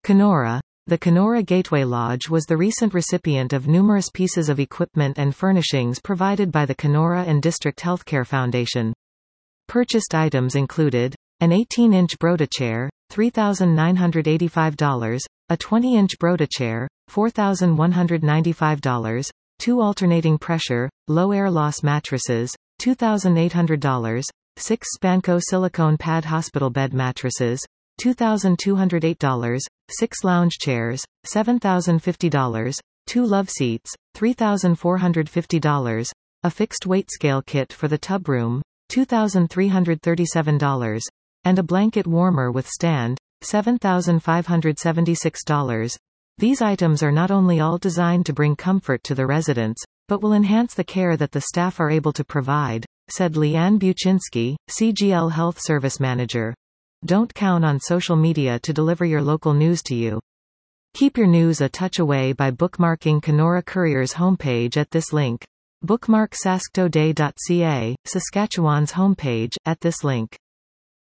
Kenora. The Kenora Gateway Lodge was the recent recipient of numerous pieces of equipment and furnishings provided by the Kenora and District Healthcare Foundation. Purchased items included an 18-inch Broda chair, $3,985, a 20-inch Broda chair, $4,195, 2 alternating pressure, low air loss mattresses, $2,800, 6 Spanco silicone pad hospital bed mattresses, $2,208, 6 lounge chairs, $7,050, 2 love seats, $3,450, a fixed weight scale kit for the tub room, $2,337, and a blanket warmer with stand, $7,576. These items are not only all designed to bring comfort to the residents, but will enhance the care that the staff are able to provide, said Leanne Buczynski, CGL Health Service Manager. Don't count on social media to deliver your local news to you. Keep your news a touch away by bookmarking Kenora Courier's homepage at this link. Bookmark saskatoday.ca, Saskatchewan's homepage, at this link.